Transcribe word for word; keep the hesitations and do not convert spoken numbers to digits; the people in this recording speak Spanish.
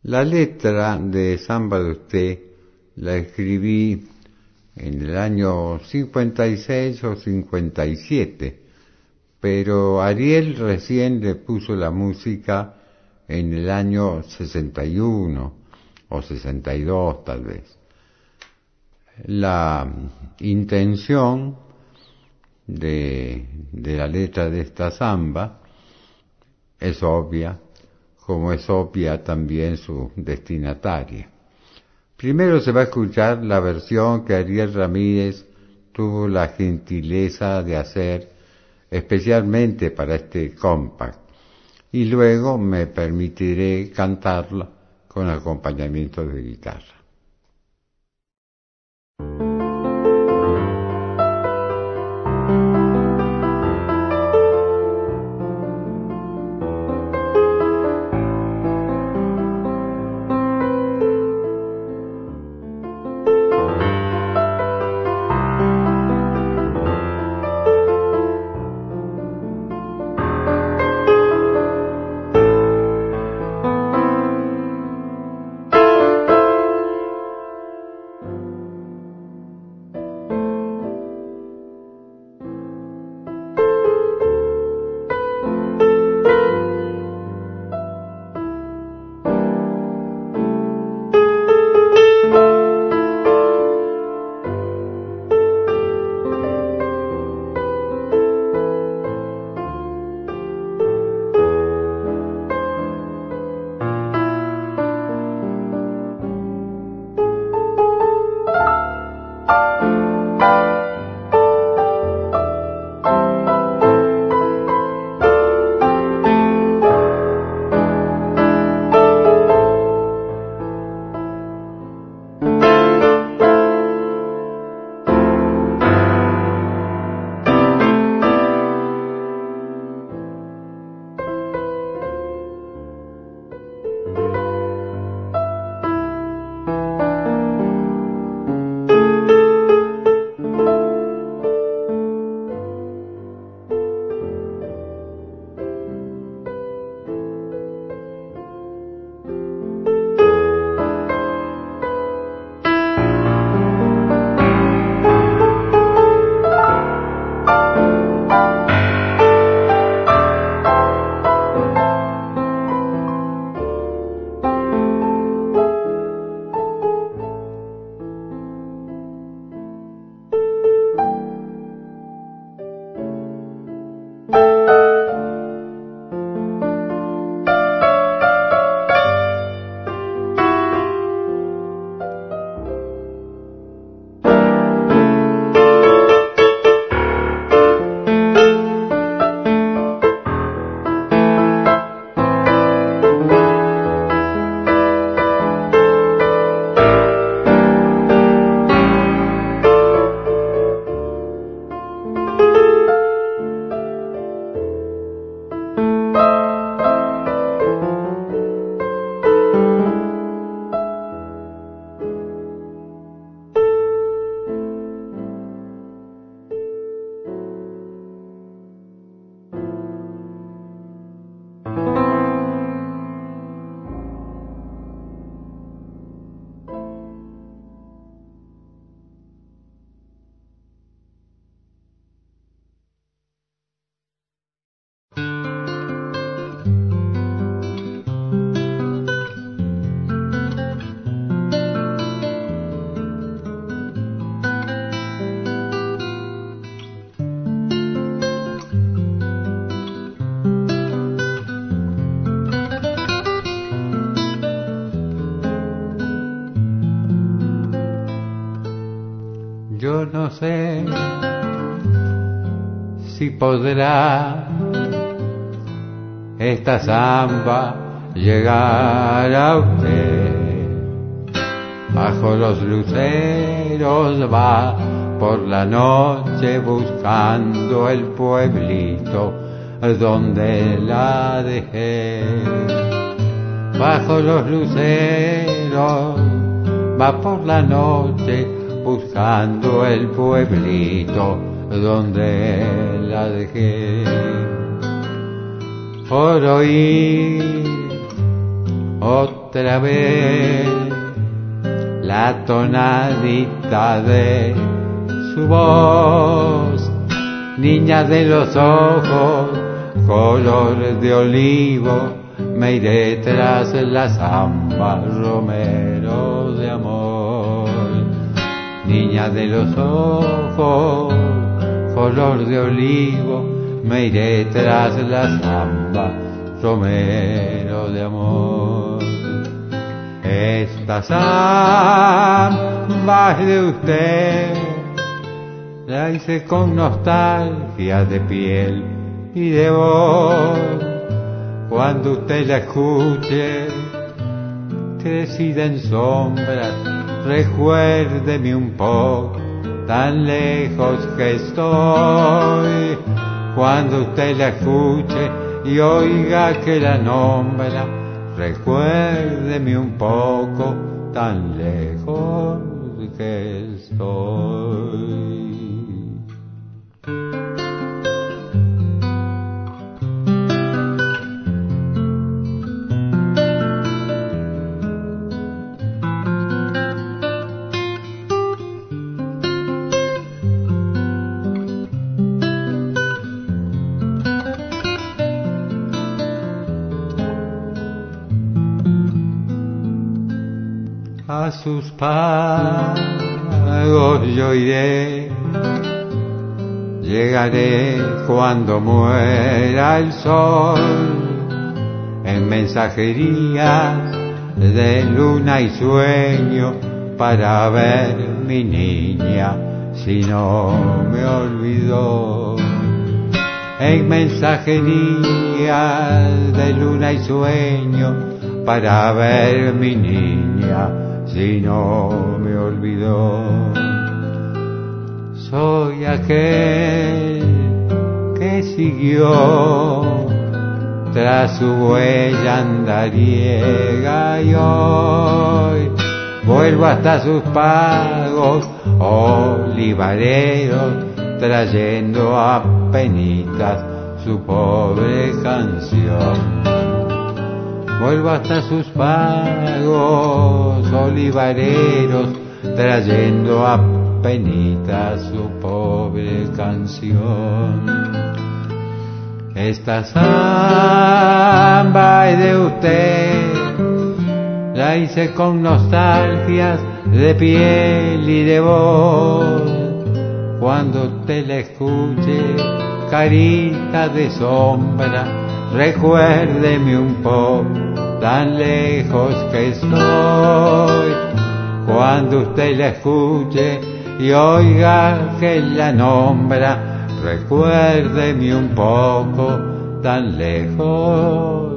La letra de Samba de usted la escribí en el año cincuenta y seis o cincuenta y siete, pero Ariel recién le puso la música en el año sesenta y uno o sesenta y dos tal vez. La intención de, de la letra de esta samba es obvia, como es obvia también su destinataria. Primero se va a escuchar la versión que Ariel Ramírez tuvo la gentileza de hacer especialmente para este compact, y luego me permitiré cantarla con acompañamiento de guitarra. Yo no sé si podrá esta samba llegar a usted. Bajo los luceros va por la noche buscando el pueblito donde la dejé. Bajo los luceros va por la noche buscando el pueblito donde la dejé. Por oír otro otra vez la tonadita de su voz. Niña de los ojos, color de olivo, me iré tras la zamba, romero de amor. Niña de los ojos, color de olivo, me iré tras la zamba, romero de amor. Esta samba es de usted, la hice con nostalgia de piel y de voz. Cuando usted la escuche, crecida en sombras, recuérdeme un poco, tan lejos que estoy. Cuando usted la escuche y oiga que la nombra, recuérdeme un poco, tan lejos que estoy. A sus pagos yo iré, llegaré cuando muera el sol, en mensajerías de luna y sueño, para ver mi niña si no me olvidó. En mensajerías de luna y sueño, para ver mi niña si no me olvidó. Soy aquel que siguió tras su huella andariega y hoy vuelvo hasta sus pagos olivareros, trayendo a penitas su pobre canción. Vuelvo hasta sus pagos olivareros, trayendo a penitas su pobre canción. Esta samba es de usted, la hice con nostalgias de piel y de voz. Cuando usted la escuche, carita de sombra, recuérdeme un poco, tan lejos que estoy. Cuando usted la escuche y oiga que la nombra, recuérdeme un poco, tan lejos